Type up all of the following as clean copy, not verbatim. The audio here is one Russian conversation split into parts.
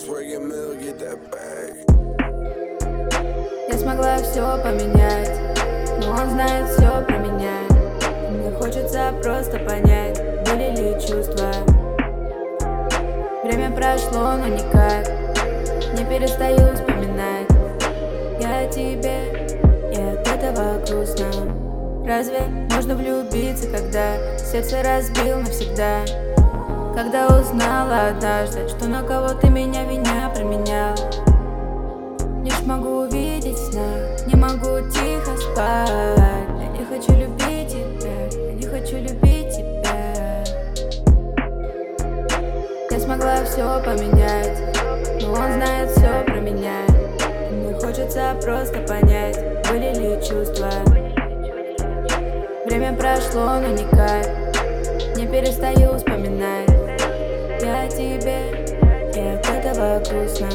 Я смогла все поменять, но он знает все про меня. Мне хочется просто понять, были ли чувства. Время прошло, но никак не перестаю вспоминать. Я о тебе, и от этого грустно. Разве можно влюбиться, когда сердце разбил навсегда? Когда узнала однажды, что на кого ты меня променял. Лишь могу увидеть в снах, не могу тихо спать. Я не хочу любить тебя, я не хочу любить тебя. Я смогла все поменять, но он знает все про меня. Мне хочется просто понять, были ли чувства. Время прошло, но никак не перестаю вспоминать. Я о тебе, и от этого грустно.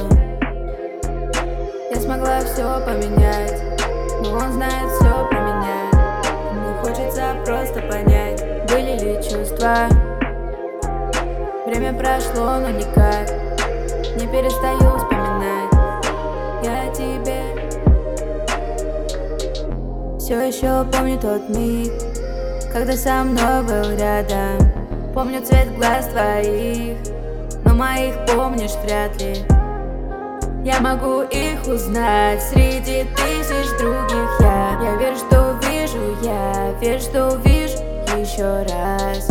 Я смогла все поменять, но он знает все про меня. Мне хочется просто понять, были ли чувства. Время прошло, но никак не перестаю вспоминать. Я о тебе. Все еще помню тот миг, когда со мной был рядом. Помню цвет глаз твоих, но моих помнишь вряд ли. Я могу их узнать среди тысяч других. Я верю, что увижу, я верю, что увижу еще раз.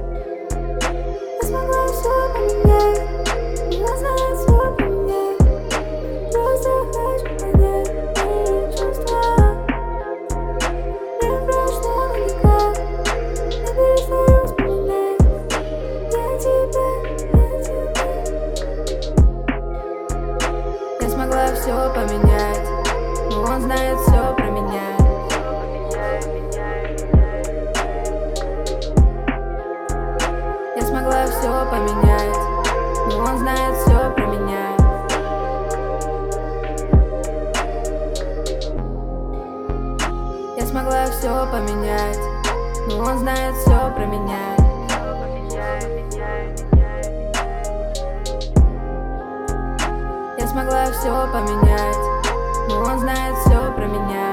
Я смогла все поменять, я знаю все про меня. Просто хочу понять мои чувства. Время прошло, но никак не перестаю вспоминать. Я тебя. Я смогла все поменять, но он знает все про меня. Я смогла все поменять, но он знает все про меня. Я смогла все поменять, но он знает все про меня. Я смогла все поменять, но он знает все про меня.